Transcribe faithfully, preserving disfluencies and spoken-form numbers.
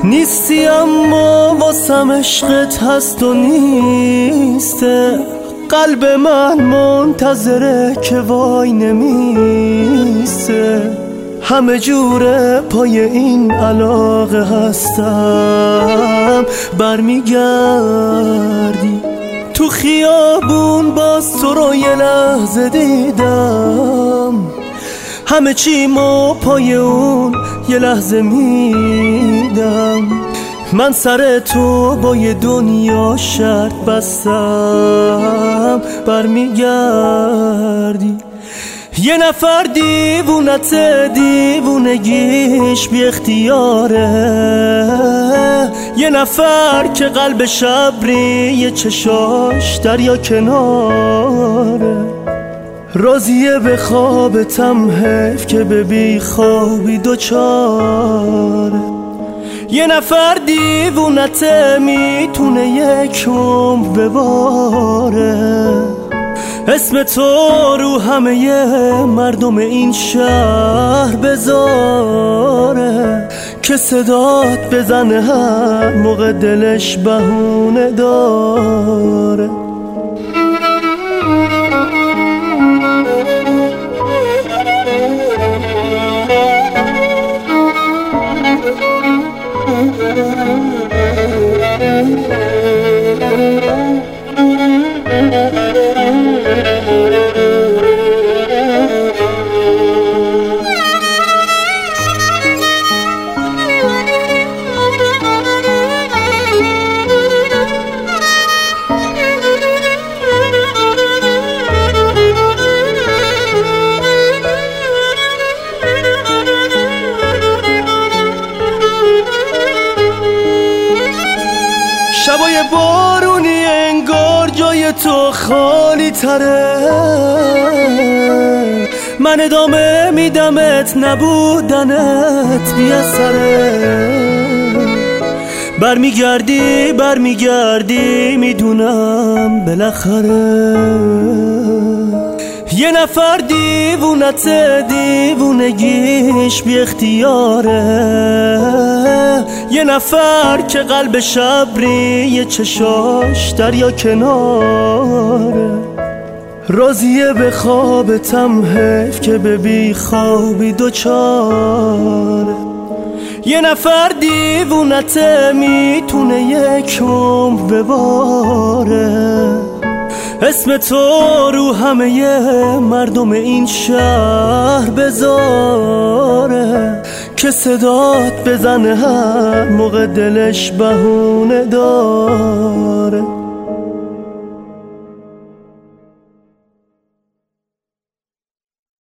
نیستی اما واسم عشقت هست و نیسته. قلب من منتظره که وای نمیسته. همه جوره پای این علاقه هستم. برمیگردی تو خیابون باز تو رو یه لحظه دیدم. همه چیمو پای اون یه لحظه میدم. من سر تو با یه دنیا شرط بستم. برمیگردی یه نفر دیوونت دیوونگیش بی اختیاره. یه نفر که قلب شبری یه چشاش دریا کناره. راضیه به خوابتم حیف که به بی خوابی دوچاره. یه نفر دیوونت میتونه یک عمر بباره. اسم تو رو همه مردم این شهر بذاره که صدات بزنه هر موقع دلش بهونه داره. شبای بارونی انگار جای تو خالی تره. من ادامه میدمت نبودنت بی‌اثره. برمیگردی برمیگردی میدونم بالاخره. یه نفر دیوونت دیوونگیش بی اختیاره. یه نفر که قلب شبری یه چشاش دریا کناره. راضیه به خوابتم حیف که به بی خوابی دوچاره. یه نفر دیوونت میتونه یک عمر بباره. اسم تو رو همه مردم این شهر بذاره که صدات بزنه هر موقع دلش بهونه داره.